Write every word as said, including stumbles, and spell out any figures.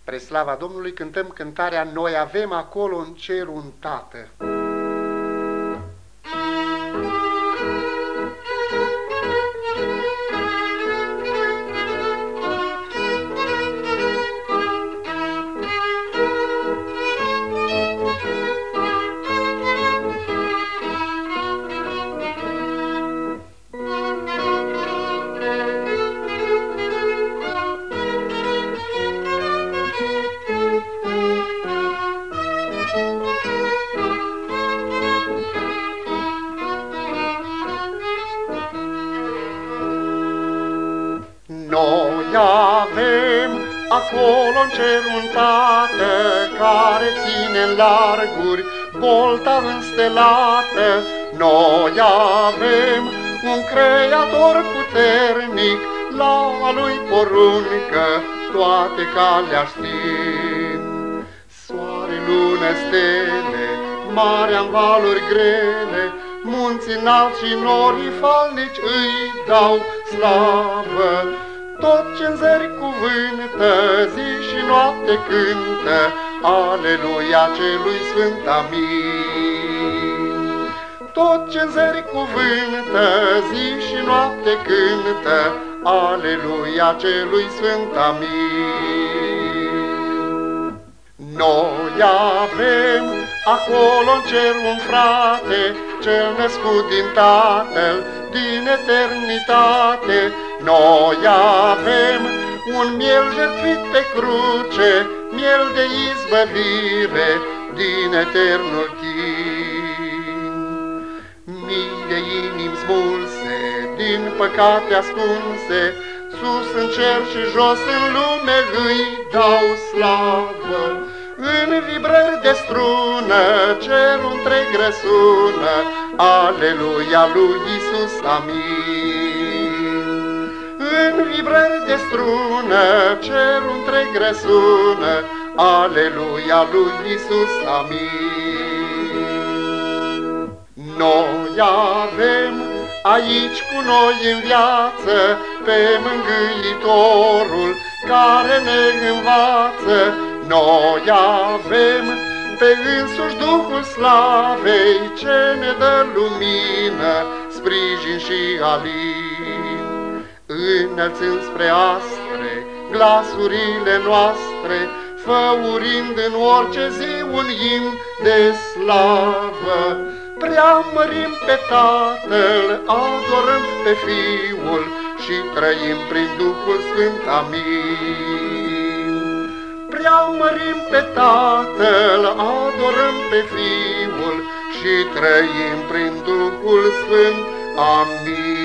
Spre slava Domnului cântăm cântarea Noi avem acolo în cer un Tată. Noi avem acolo în cer un Tată care ține în larguri bolta înstelată. Noi avem un Creator puternic, la lui poruncă toate calea știm. Soare, lună, stele, marea-n valuri grele, munții înalți și norii falnici îi dau slavă. Tot ce-n zări cuvântă, zi și noapte cântă, Aleluia celui sfânt, amin. Tot ce-n zări cuvântă, zi și noapte cântă, Aleluia celui sfânt, amin. Noi avem acolo în cer un frate, cel născut din Tatăl, din eternitate. Noi avem un miel jertfit pe cruce, miel de izbăvire din eternul chin. Mii de inimi smulse, din păcate ascunse, sus în cer și jos în lume îi dau slavă. În vibrări de strună, cerul întreg răsună, Aleluia lui Iisus, amin. În vibrări de strună, cerul întreg răsună, Aleluia lui Iisus, amin. Noi avem aici cu noi în viață pe Mângâitorul care ne învață. Noi avem pe însuși Duhul Slavei, ce ne dă lumină, sprijin și alin. Înălțând spre astre glasurile noastre, făurind în orice zi un imn de slavă, preamărim pe Tatăl, adorăm pe Fiul și trăim prin Duhul Sfânt, amin. Preamărim pe Tatăl, adorăm pe Fiul și trăim prin Duhul Sfânt, amin.